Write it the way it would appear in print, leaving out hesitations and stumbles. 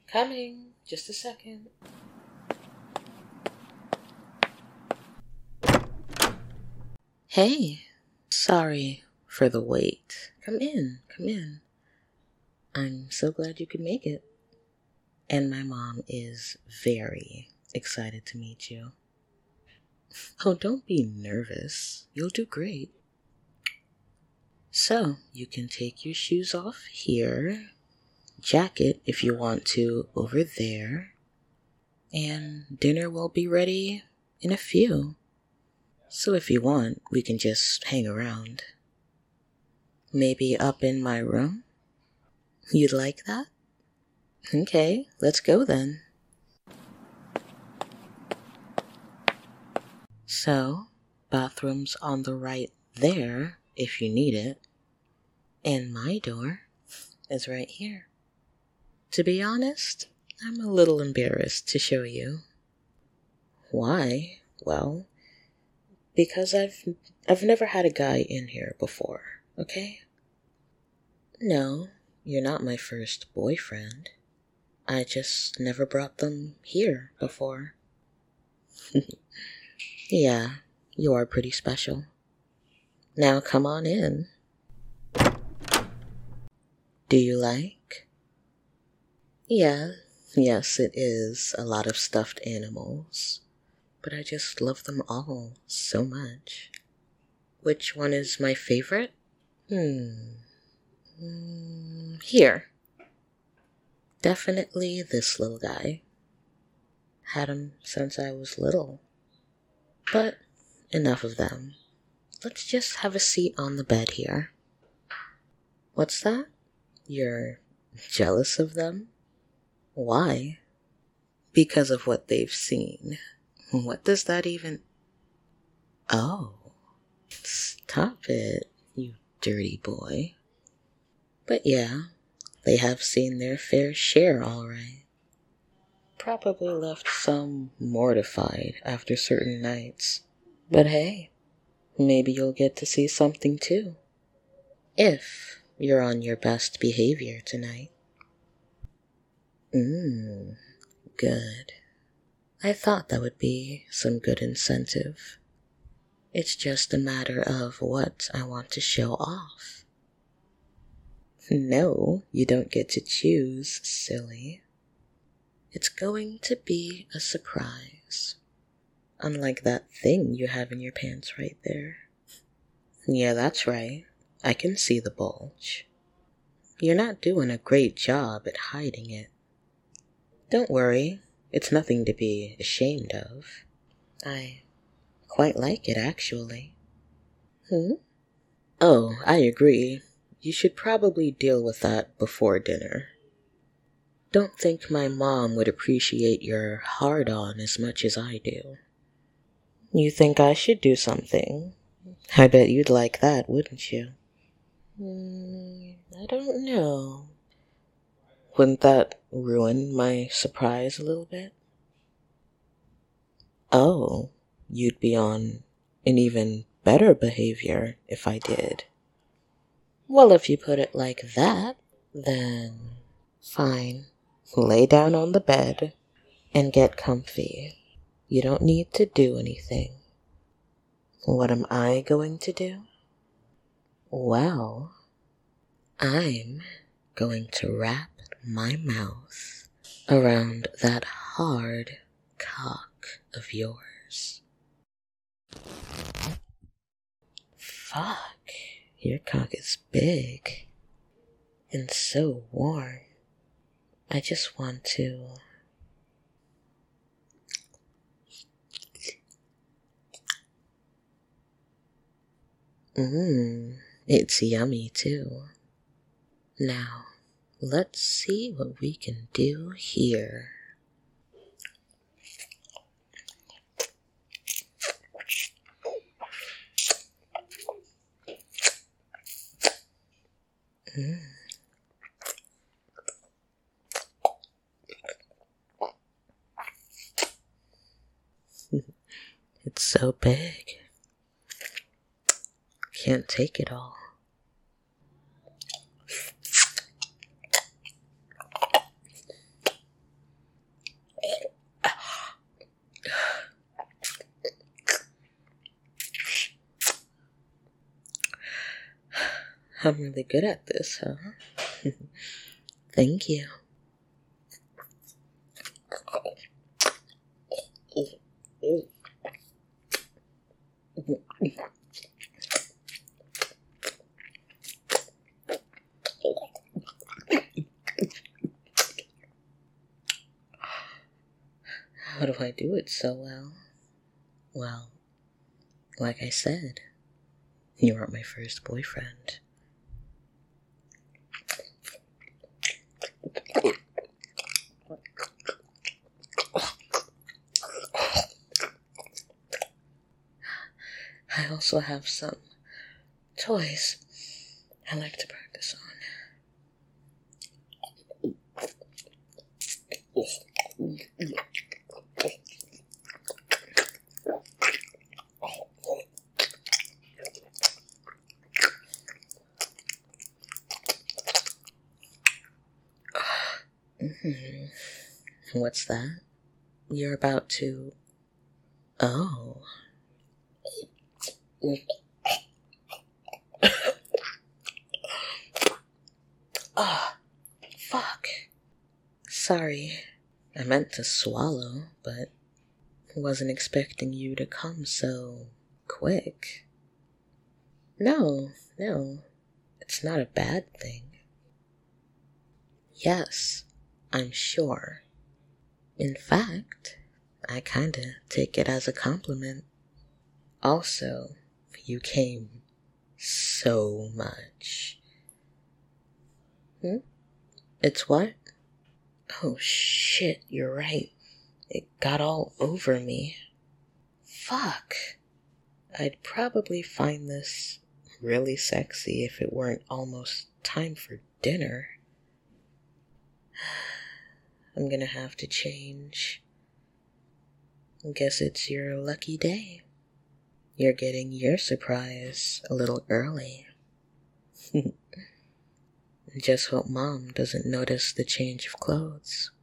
Coming. Just a second. Hey. Sorry for the wait. Come in. Come in. I'm so glad you could make it. And my mom is very excited to meet you. Oh, don't be nervous. You'll do great. So, you can take your shoes off here. Jacket, if you want to, over there. And dinner will be ready in a few. So if you want, we can just hang around. Maybe up in my room? You'd like that? Okay, let's go then. So, bathroom's on the right there if you need it. And my door is right here. To be honest, I'm a little embarrassed to show you. Why? Well, because I've never had a guy in here before, okay? No, you're not my first boyfriend. I just never brought them here before. Yeah, you are pretty special. Now come on in. Do you like? Yeah, yes, it is a lot of stuffed animals, but I just love them all so much. Which one is my favorite? Here. Definitely this little guy. Had him since I was little. But enough of them. Let's just have a seat on the bed here. What's that? You're jealous of them? Why? Because of what they've seen. What does that even... Oh. Stop it, you dirty boy. But yeah, they have seen their fair share, all right. Probably left some mortified after certain nights. But hey, maybe you'll get to see something too. If you're on your best behavior tonight. Good. I thought that would be some good incentive. It's just a matter of what I want to show off. No, you don't get to choose, silly. It's going to be a surprise. Unlike that thing you have in your pants right there. Yeah, that's right. I can see the bulge. You're not doing a great job at hiding it. Don't worry, it's nothing to be ashamed of. I quite like it, actually. Oh, I agree. You should probably deal with that before dinner. Don't think my mom would appreciate your hard-on as much as I do. You think I should do something? I bet you'd like that, wouldn't you? I don't know. Wouldn't that ruin my surprise a little bit? Oh, you'd be on an even better behavior if I did. Well, if you put it like that, then fine. Lay down on the bed and get comfy. You don't need to do anything. What am I going to do? Well, I'm going to wrap my mouth around that hard cock of yours. Fuck, your cock is big and so warm. I just want to... It's yummy too. Now, let's see what we can do here. It's so big. Can't take it all. I'm really good at this, huh? Thank you. How do I do it so well? Well, like I said, you aren't my first boyfriend. I also have some toys I like to practice on. What's that? You're about to... Oh. Ah, fuck. Sorry. I meant to swallow, but wasn't expecting you to come so quick. No, it's not a bad thing. Yes, I'm sure. In fact, I kinda take it as a compliment. Also, you came so much. It's what? Oh shit, you're right. It got all over me. Fuck. I'd probably find this really sexy if it weren't almost time for dinner. I'm gonna have to change. Guess it's your lucky day. You're getting your surprise a little early. Just hope Mom doesn't notice the change of clothes.